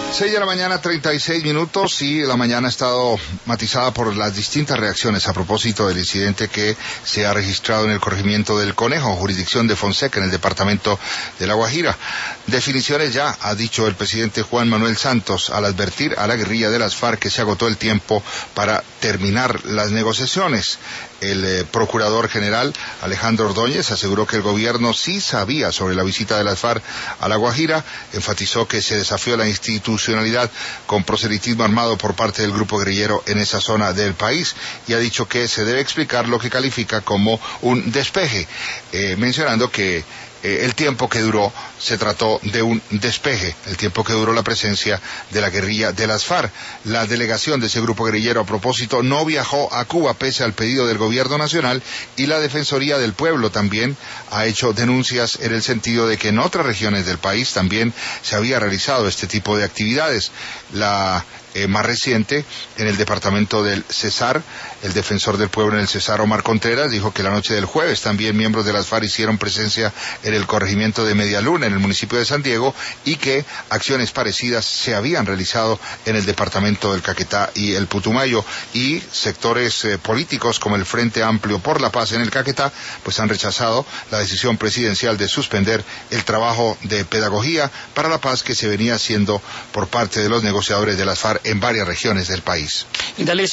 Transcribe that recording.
6 de la mañana, 36 minutos, y la mañana ha estado matizada por las distintas reacciones a propósito del incidente que se ha registrado en el corregimiento del Conejo, jurisdicción de Fonseca, en el departamento de La Guajira. Definiciones ya, ha dicho el presidente Juan Manuel Santos, al advertir a la guerrilla de las FARC que se agotó el tiempo para terminar las negociaciones. El procurador general Alejandro Ordóñez aseguró que el gobierno sí sabía sobre la visita de las FARC a La Guajira, enfatizó que se desafió la institucionalidad con proselitismo armado por parte del grupo guerrillero en esa zona del país, y ha dicho que se debe explicar lo que califica como un despeje, mencionando que el tiempo que duró se trató de un despeje, el tiempo que duró la presencia de la guerrilla de las FARC. La delegación de ese grupo guerrillero, a propósito, no viajó a Cuba pese al pedido del gobierno nacional, y la Defensoría del Pueblo también ha hecho denuncias en el sentido de que en otras regiones del país también se había realizado este tipo de actividades. La más reciente, en el departamento del Cesar, el defensor del pueblo en el Cesar, Omar Contreras, dijo que la noche del jueves también miembros de las FARC hicieron presencia en el corregimiento de Medialuna, en el municipio de San Diego, y que acciones parecidas se habían realizado en el departamento del Caquetá y el Putumayo, y sectores políticos como el Frente Amplio por la Paz en el Caquetá pues han rechazado la decisión presidencial de suspender el trabajo de pedagogía para la paz que se venía haciendo por parte de los negociadores de las FARC en varias regiones del país.